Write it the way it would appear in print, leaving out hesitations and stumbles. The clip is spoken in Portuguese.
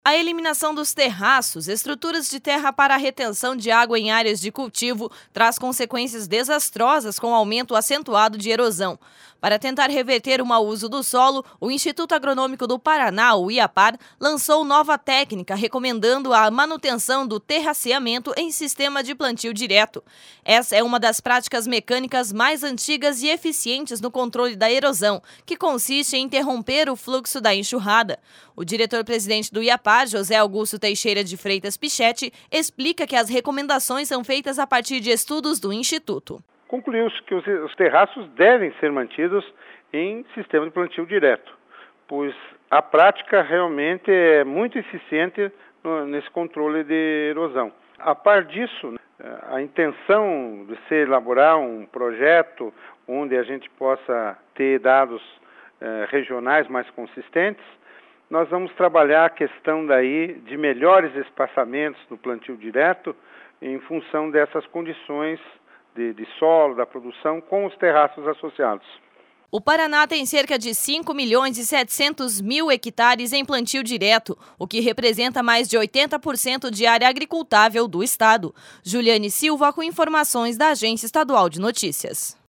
A eliminação dos terraços, estruturas de terra para a retenção de água em áreas de cultivo, traz consequências desastrosas com aumento acentuado de erosão. Para tentar reverter o mau uso do solo, o Instituto Agronômico do Paraná, o IAPAR, lançou nova técnica recomendando a manutenção do terraceamento em sistema de plantio direto. Essa é uma das práticas mecânicas mais antigas e eficientes no controle da erosão, que consiste em interromper o fluxo da enxurrada. O diretor-presidente do IAPAR, José Augusto Teixeira de Freitas Pichetti, explica que as recomendações são feitas a partir de estudos do Instituto. Concluiu-se que os terraços devem ser mantidos em sistema de plantio direto, pois a prática realmente é muito eficiente nesse controle de erosão. A par disso, a intenção de se elaborar um projeto onde a gente possa ter dados regionais mais consistentes, nós vamos trabalhar a questão daí de melhores espaçamentos no plantio direto em função dessas condições de solo, da produção, com os terraços associados. O Paraná tem cerca de 5.700.000 hectares em plantio direto, o que representa mais de 80% de área agricultável do estado. Juliane Silva com informações da Agência Estadual de Notícias.